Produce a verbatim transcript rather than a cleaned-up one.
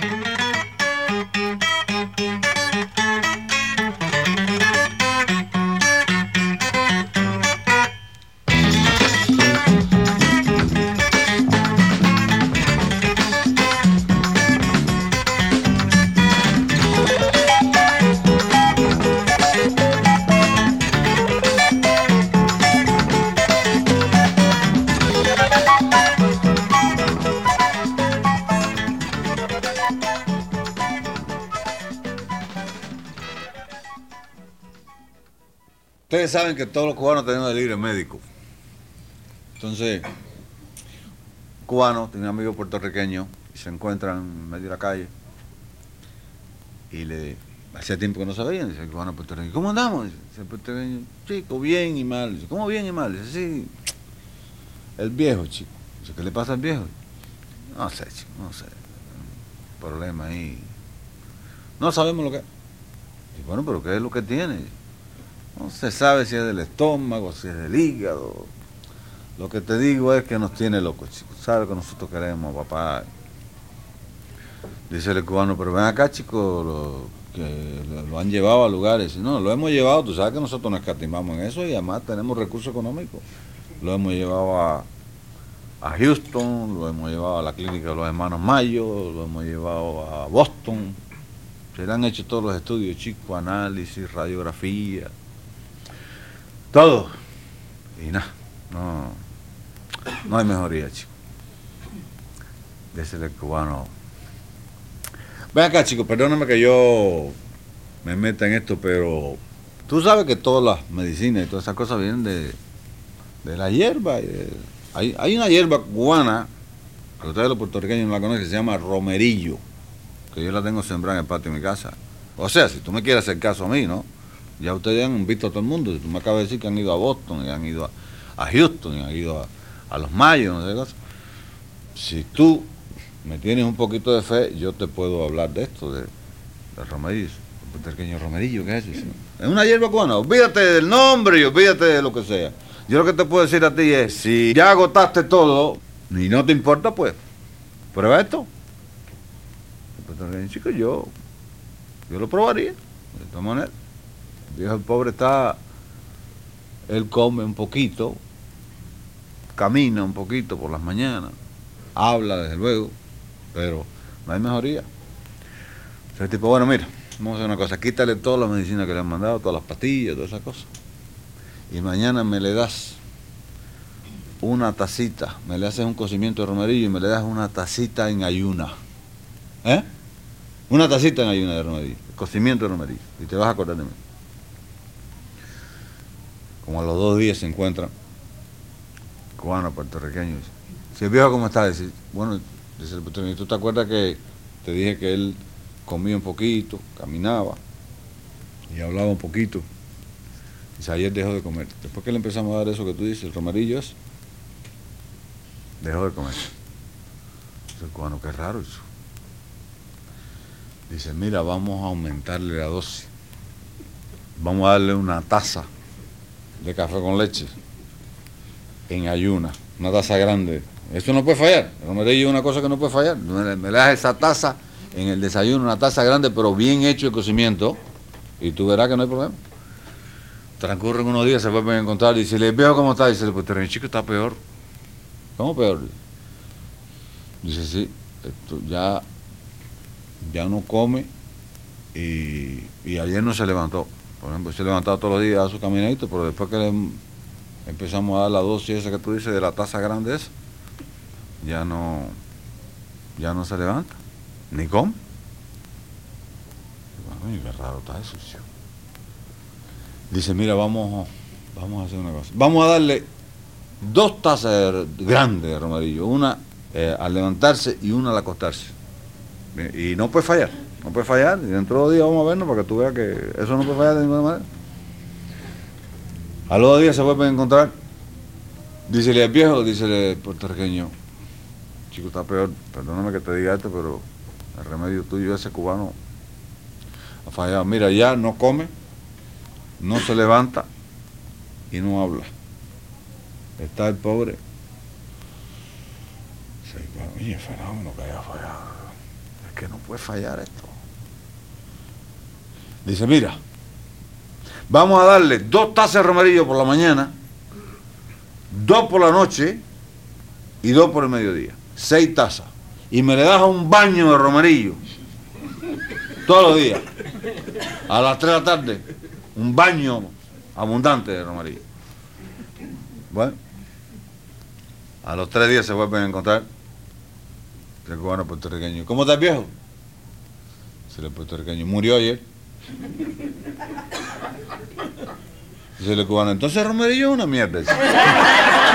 Ustedes saben que todos los cubanos tenemos delirio médico. Entonces, un cubano tiene un amigo puertorriqueño y se encuentran en medio de la calle y le hacía tiempo que no se veían. Dice el cubano puertorriqueño, ¿cómo andamos? Dice el puertorriqueño, chico, bien y mal. Dice, ¿cómo bien y mal? Dice, sí, el viejo, chico. Dice, ¿qué le pasa al viejo? No sé, chico, no sé. Un problema ahí. No sabemos lo que es. Dice, bueno, pero ¿qué es lo que tiene? No se sabe si es del estómago, si es del hígado. Lo que te digo es que nos tiene locos, chicos. ¿Sabes lo que nosotros queremos, papá? Dice el cubano, pero ven acá, chicos, lo, que lo han llevado a lugares. No, lo hemos llevado, tú sabes que nosotros nos escatimamos en eso y además tenemos recursos económicos. Lo hemos llevado a, a Houston, lo hemos llevado a la clínica de los hermanos Mayo, lo hemos llevado a Boston. Se le han hecho todos los estudios, chicos, análisis, radiografía. Todo. Y nada, no, no hay mejoría, chico. Dice el cubano. Ven acá, chico, perdóname que yo me meta en esto, pero tú sabes que todas las medicinas y todas esas cosas vienen de, de la hierba. Y de, hay, hay una hierba cubana, que ustedes los puertorriqueños no la conocen, que se llama romerillo, que yo la tengo sembrada en el patio de mi casa. O sea, si tú me quieres hacer caso a mí, ¿no? Ya ustedes han visto a todo el mundo. Tú me acabas de decir que han ido a Boston, y han ido a, a Houston, y han ido a, a los Mayos, no sé qué cosa. Si tú me tienes un poquito de fe, yo te puedo hablar de esto, de, de romerillo. El pequeño romerillo, ¿qué es eso? Es una hierba cubana. Olvídate del nombre y olvídate de lo que sea. Yo lo que te puedo decir a ti es, si ya agotaste todo y no te importa, pues, prueba esto. El chico, yo, yo lo probaría, de todas maneras. El viejo, el pobre está, él come un poquito, camina un poquito por las mañanas, habla desde luego, pero no hay mejoría. Entonces, tipo, bueno, mira, vamos a hacer una cosa, quítale toda la medicina que le han mandado, todas las pastillas, todas esas cosas, y mañana me le das una tacita, me le haces un cocimiento de romerillo y me le das una tacita en ayuna, ¿eh? Una tacita en ayuna de romerillo, cocimiento de romerillo, y te vas a acordar de mí. Como a los dos días se encuentran cubanos, puertorriqueños. Si el viejo, ¿cómo está? Dice, bueno, dice el puertorriqueño, ¿tú te acuerdas que te dije que él comía un poquito, caminaba y hablaba un poquito? Dice, ayer dejó de comer. Después que le empezamos a dar eso que tú dices, el romerillo es, dejó de comer. Dice el cubano, qué raro eso. Dice, mira, vamos a aumentarle la dosis. Vamos a darle una taza de café con leche en ayuna, una taza grande. Eso no puede fallar. El romerillo es una cosa que no puede fallar. Me, me le das esa taza en el desayuno, una taza grande, pero bien hecho el cocimiento, y tú verás que no hay problema. Transcurren unos días, se vuelven a encontrar, y dice, ¿le veo cómo está? Dice, pues el chico está peor. ¿Cómo peor? Dice, sí, esto ya, ya no come, y, y ayer no se levantó. Por ejemplo, se levantaba todos los días a su caminadito, pero después que le empezamos a dar la dosis esa que tú dices de la taza grande esa, ya no, ya no se levanta, ni come. Bueno, qué raro está eso, chico. Dice, mira, vamos, vamos a hacer una cosa. Vamos a darle dos tazas grandes de romerillo, una eh, al levantarse y una al acostarse. Y no puede fallar. No puede fallar, y dentro de dos días vamos a vernos para que tú veas que eso no puede fallar de ninguna manera. A los dos días se vuelven a encontrar. Dícele al viejo, dícele al puertorriqueño, chico, está peor, perdóname que te diga esto, pero el remedio tuyo, ese cubano, ha fallado. Mira, ya no come, no se levanta y no habla. Está el pobre. Sí, para mí es fenómeno que haya fallado. Es que no puede. puede fallar esto. Dice, mira, vamos a darle dos tazas de romerillo por la mañana, dos por la noche y dos por el mediodía. Seis tazas. Y me le das un baño de romerillo todos los días. A las tres de la tarde, un baño abundante de romerillo. Bueno, a los tres días se vuelven a encontrar el cubano puertorriqueño. ¿Cómo estás, viejo? Dice el puertorriqueño, murió ayer. Dice el cubano, entonces romerillo es una mierda.